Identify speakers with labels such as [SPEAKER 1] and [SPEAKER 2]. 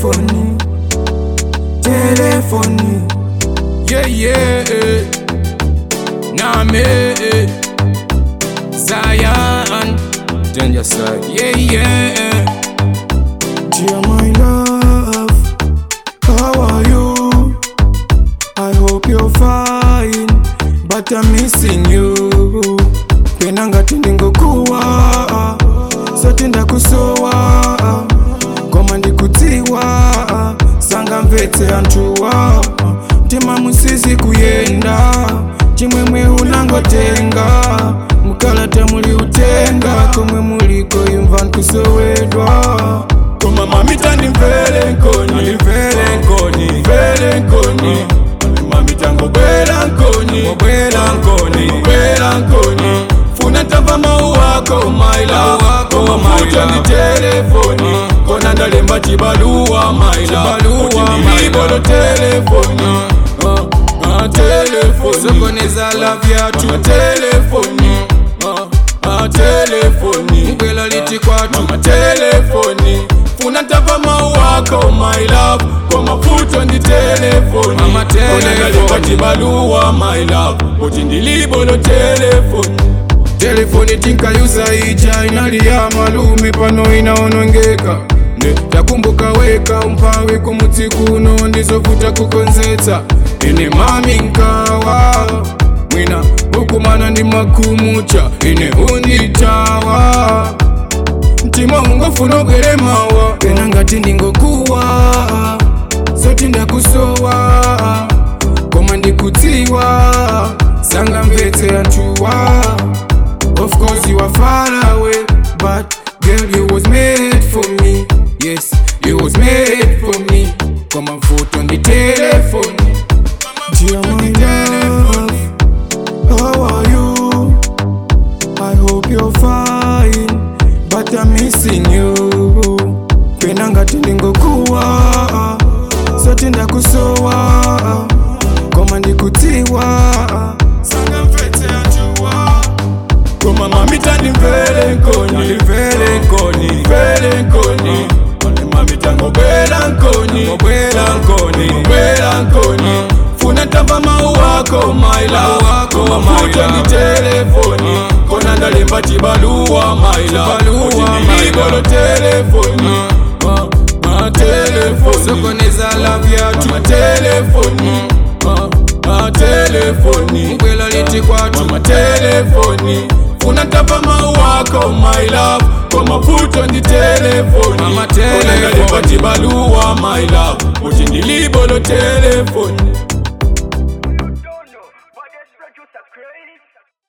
[SPEAKER 1] telefoni, telefoni.
[SPEAKER 2] Yeah, yeah, Name, Zion, Danger Side. Yeah, yeah.
[SPEAKER 1] Dear my love, how are you? I hope you're fine, but I'm missing you. Penanga tindingokuwa, sote ndakusowa, koma ndikutiwa, sanga mvete antuwa. Tima musizi kuyenda, chimwemwe unangotenga, mukalata muli utenga, komwe muliko yumva nkusowedwa.
[SPEAKER 2] Koma mamita ni mvele nkoni, mvele nkoni, mvele nkoni. Mamita ngobwela nkoni, ngobwela nkoni, ngobwela nkoni. Funa tava mau wako my love, koma futa ni telefoni. Kona ndalemba chibaluwa my love, utindilibolo telefoni. Telefoni,
[SPEAKER 1] sokoneza love yatu,
[SPEAKER 2] telefoni, telefoni.
[SPEAKER 1] mbwela liti kwatu,
[SPEAKER 2] telefoni. Funa tava mau wako my love, koma futa ni telefoni. Kona ndalemba chibaluwa my love, utindilibolo telefoni.
[SPEAKER 1] telefoni tinkayuza ija inali ya malume pano inaonongeka. Takumbuka weka umpawi kumutsi kuno ndizovuta kukonzetsa. Ine mami nkawa mwina ukumana ndi makumucha, ine unditawa mtima ungofuna ugeremawa. Pena ngati ndingokuwa soti ndakusowa, koma ndikutiwa sanga mvetse antuwa. Of course you are far away, but girl you was made for me. Yes, you was made for me. Come on, foot on the telephone. Dear my love, how are you? I hope you're fine, but I'm missing you. Penanga tindingokuwa, sote ndakusowa, koma ndikutiwa, sanga mvete antuwa.
[SPEAKER 2] Koma mamita ni mvele nkoni, mvele nkoni, mvele nkoni. Mamita ngobwela nkoni, ngobwela nkoni, ngobwela nkoni. Funa tava mau wako my love, koma futa ni telefoni. Kona ndalemba chibaluwa my love, utindilibolo telefoni. Telefoni,
[SPEAKER 1] sokoneza love yatu,
[SPEAKER 2] telefoni. Telefoni,
[SPEAKER 1] mbwela liti kwatu,
[SPEAKER 2] telefoni. Funa tava mau wako my love, koma futa ni telefoni. Kona ndalemba chibaluwa my love, utindilibolo telefoni.